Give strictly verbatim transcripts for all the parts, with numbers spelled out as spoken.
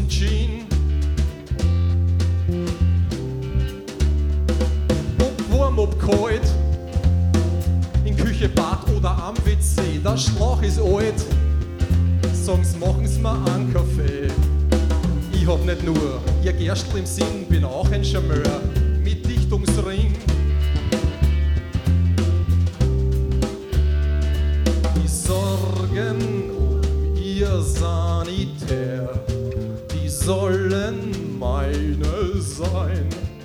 Gin. Ob warm, ob kalt, in Küche, Bad oder am W C, der Schlauch ist alt. Sagen's, machen's mir einen Kaffee. Ich hab nicht nur ihr Gerstl im Sinn, bin auch ein Charmeur mit Dichtungsring. Die Sorgen um ihr Sanitär, die sollen meine sein.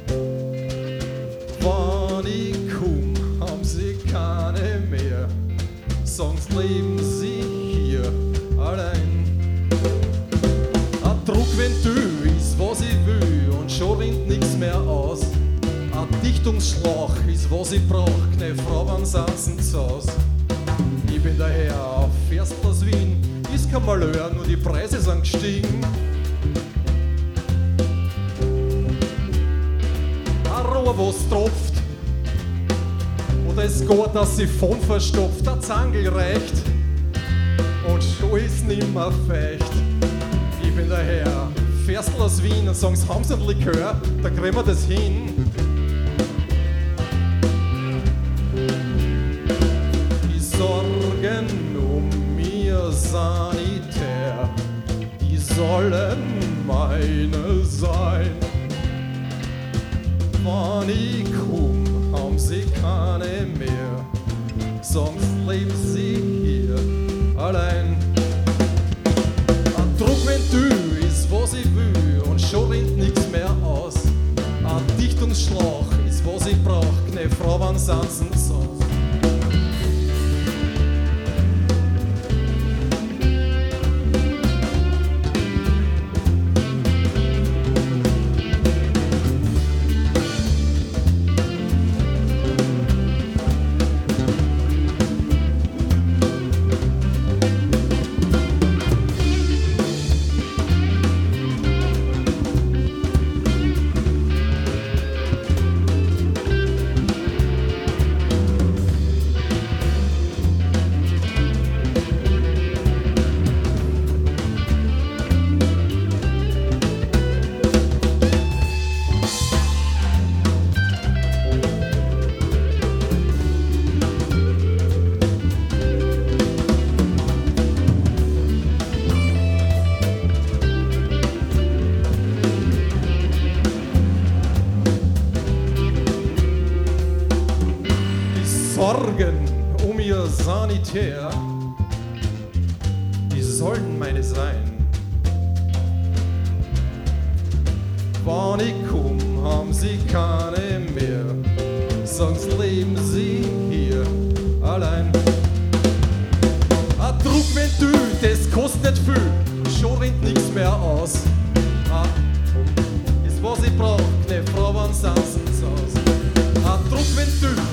Wann ich komm, haben sie keine mehr, sonst leben sie hier allein. Ein Druckventil ist, was ich will, und schon rinnt nix mehr aus. Ein Dichtungsschlauch ist, was ich brauch, keine Frau, wann sitzen zu Haus. Ich bin der Herr auf Verstplatz Wien, ist kein Malheur, nur die Preise sind gestiegen. Ein Rohr, was tropft, oder es geht, dass sie von verstopft, der Zangel reicht und schon ist nimmer feucht. Ich bin der Herr Ferstl aus Wien und sagen's, haben's ein Likör, da kriegen wir das hin. Die Sorgen um ihr Sanitär, die sollen meine sein. Wann ich komm, haben sie keine mehr, sonst leben sie hier allein. Ein Druckventil ist, was ich will, und schon rinnt nix mehr aus. Ein Dichtungsschlauch ist, was ich brauch, keine Frau, wann sitzen zu Haus. Sorgen um ihr Sanitär, die sollen meine sein. Wann ich komm, haben sie keine mehr, sonst leben sie hier allein. Ein Druckventil, das kostet viel, schon rinnt nix mehr aus. Ah, ist was ich brauch, keine Frau, wann sitzen zu Haus. Ein Druckventil